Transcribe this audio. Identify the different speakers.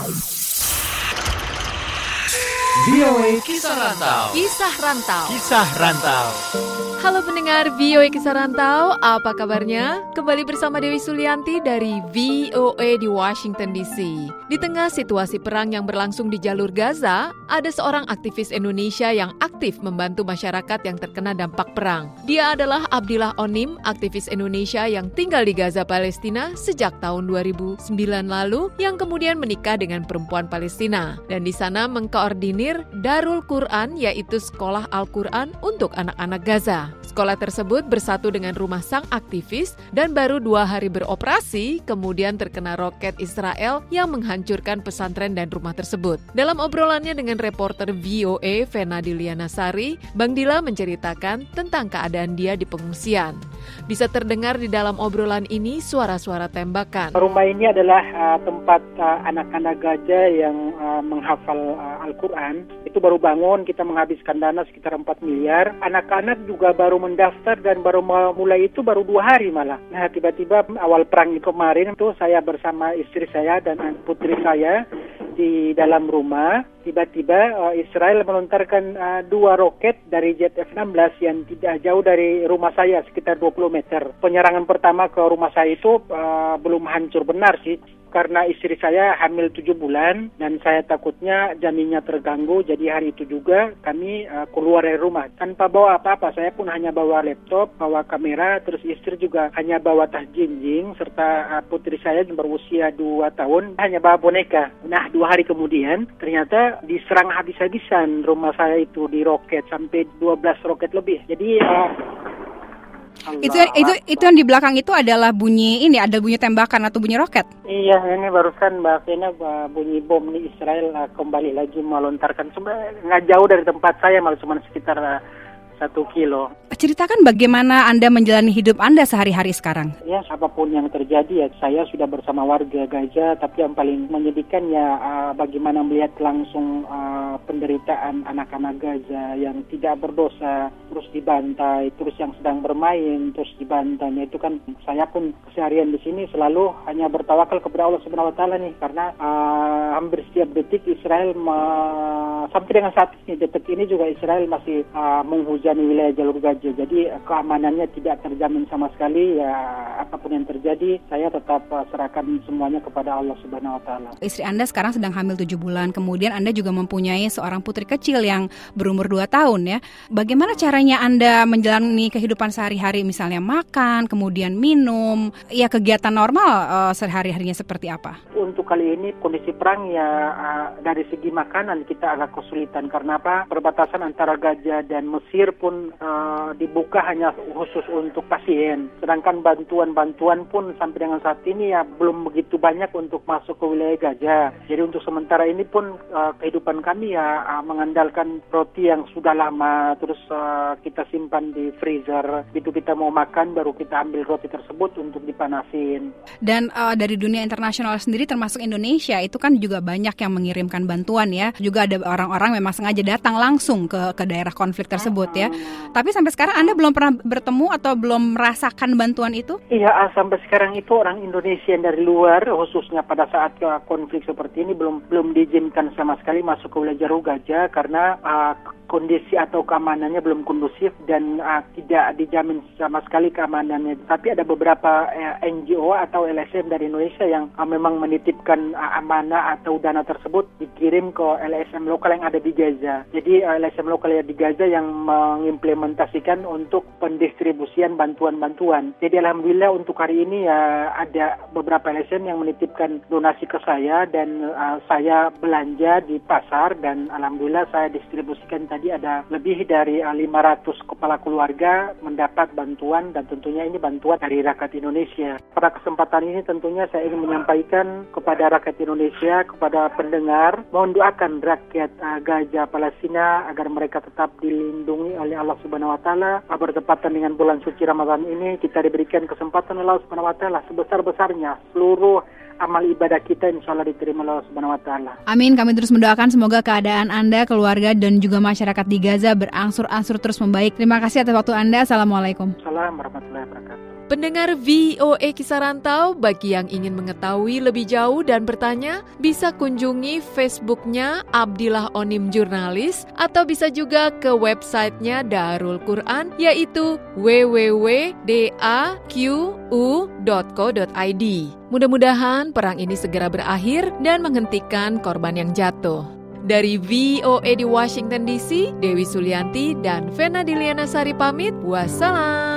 Speaker 1: VOA Kisah Rantau.
Speaker 2: Kisah Rantau.
Speaker 1: Kisah Rantau.
Speaker 2: Halo pendengar VOA Kisah Rantau, apa kabarnya? Kembali bersama Dewi Sulianti dari VOA di Washington DC. Di tengah situasi perang yang berlangsung di jalur Gaza, ada seorang aktivis Indonesia yang aktif membantu masyarakat yang terkena dampak perang. Dia adalah Abdillah Onim, aktivis Indonesia yang tinggal di Gaza, Palestina sejak tahun 2009 lalu, yang kemudian menikah dengan perempuan Palestina. Dan di sana mengkoordinir Darul Quran, yaitu sekolah Al-Quran untuk anak-anak Gaza. Sekolah tersebut bersatu dengan rumah sang aktivis dan baru 2 hari beroperasi, kemudian terkena roket Israel yang menghancurkan pesantren dan rumah tersebut. Dalam obrolannya dengan reporter VOA Vena Dilianasari, Bang Dila menceritakan tentang keadaan dia di pengungsian. Bisa terdengar di dalam obrolan ini suara-suara tembakan.
Speaker 3: Rumah ini adalah tempat anak-anak Gaza yang menghafal Al-Quran. Itu baru bangun, kita menghabiskan dana sekitar 4 miliar. Anak-anak juga baru mendaftar dan baru mulai itu baru 2 hari malah. Nah, tiba-tiba awal perang kemarin itu saya bersama istri saya dan putri saya di dalam rumah. Tiba-tiba Israel melontarkan 2 roket dari jet F-16 yang tidak jauh dari rumah saya, sekitar 20 meter. Penyerangan pertama ke rumah saya itu belum hancur benar sih, karena istri saya hamil 7 bulan dan saya takutnya janinnya terganggu. Jadi hari itu juga kami keluar dari rumah tanpa bawa apa-apa. Saya pun hanya bawa laptop, bawa kamera, terus istri juga hanya bawa tas jinjing, serta putri saya yang berusia 2 tahun hanya bawa boneka. Nah, 2 hari kemudian ternyata diserang habis-habisan rumah saya itu di roket, sampai 12 roket lebih. Jadi
Speaker 4: itu yang di belakang itu adalah bunyi tembakan atau bunyi roket?
Speaker 3: Iya, ini barusan Mbak Vena bunyi bom di Israel kembali lagi melontarkan. Sebenarnya nggak jauh dari tempat saya, malah cuma sekitar 1 kilo.
Speaker 4: Ceritakan bagaimana Anda menjalani hidup Anda sehari-hari sekarang.
Speaker 3: Ya, apapun yang terjadi ya, saya sudah bersama warga Gaza, tapi yang paling menyedihkan ya bagaimana melihat langsung penderitaan anak-anak Gaza yang tidak berdosa, terus dibantai, terus yang sedang bermain, terus dibantai. Itu kan saya pun keseharian di sini selalu hanya bertawakal kepada Allah Subhanahu Wa Taala nih, karena hampir setiap detik Israel sampai dengan saat ini, detik ini juga Israel masih menghujani wilayah jalur Gaza. Jadi keamanannya tidak terjamin sama sekali. Ya, apapun yang terjadi, saya tetap serahkan semuanya kepada Allah Subhanahu Wa Taala.
Speaker 4: Istri Anda sekarang sedang hamil 7 bulan. Kemudian Anda juga mempunyai seorang putri kecil yang berumur 2 tahun ya. Bagaimana caranya Anda menjalani kehidupan sehari-hari, misalnya makan, kemudian minum, ya kegiatan normal sehari-harinya seperti apa?
Speaker 3: Untuk kali ini kondisi perang ya dari segi makanan kita agak kesulitan. Karena apa? Perbatasan antara Gaza dan Mesir pun dibuka hanya khusus untuk pasien. Sedangkan bantuan-bantuan pun sampai dengan saat ini ya belum begitu banyak untuk masuk ke wilayah Gaza. Jadi untuk sementara ini pun kehidupan kami ya mengandalkan roti yang sudah lama, terus kita simpan di freezer. Begitu kita mau makan baru kita ambil roti tersebut untuk dipanasin.
Speaker 4: Dan dari dunia internasional sendiri termasuk Indonesia itu kan juga banyak yang mengirimkan bantuan ya. Juga ada orang-orang memang sengaja datang langsung ke daerah konflik tersebut ya. Tapi sampai sekarang Anda belum pernah bertemu atau belum merasakan bantuan itu?
Speaker 3: Iya, sampai sekarang itu orang Indonesia yang dari luar, khususnya pada saat konflik seperti ini belum diizinkan sama sekali masuk ke wilayah jalur Gaza karena kondisi atau keamanannya belum kondusif dan tidak dijamin sama sekali keamanannya. Tapi ada beberapa NGO atau LSM dari Indonesia yang memang menitipkan amanah atau dana tersebut dikirim ke LSM lokal yang ada di Gaza. Jadi LSM lokal yang di Gaza yang mengimplementasikan untuk pendistribusian bantuan-bantuan. Jadi alhamdulillah untuk hari ini ya ada beberapa LSM yang menitipkan donasi ke saya dan saya belanja di pasar dan alhamdulillah saya distribusikan tadi ada lebih dari 500 kepala keluarga mendapat bantuan dan tentunya ini bantuan dari rakyat Indonesia. Pada kesempatan ini tentunya saya ingin menyampaikan kepada rakyat Indonesia, kepada pendengar, mohon doakan rakyat Gaza Palestina agar mereka tetap dilindungi oleh Allah Subhanahu Wa Taala. Bertepatan dengan bulan suci Ramadan ini kita diberikan kesempatan Allah Subhanahu Wa Taala sebesar-besarnya seluruh amal ibadah kita insya Allah diterima Allah Subhanahu Wa Taala.
Speaker 4: Amin. Kami terus mendoakan semoga keadaan Anda, keluarga dan juga masyarakat di Gaza berangsur-angsur terus membaik. Terima kasih atas waktu Anda. Assalamualaikum.
Speaker 3: Assalamualaikum warahmatullahi wabarakatuh.
Speaker 2: Pendengar VOA Kisah Rantau, bagi yang ingin mengetahui lebih jauh dan bertanya, bisa kunjungi Facebook-nya Abdillah Onim Jurnalis atau bisa juga ke websitenya Darul Quran, yaitu www.daqu.co.id. Mudah-mudahan perang ini segera berakhir dan menghentikan korban yang jatuh. Dari VOA di Washington DC, Dewi Sulianti dan Vena Diliana Sari pamit. Wassalam.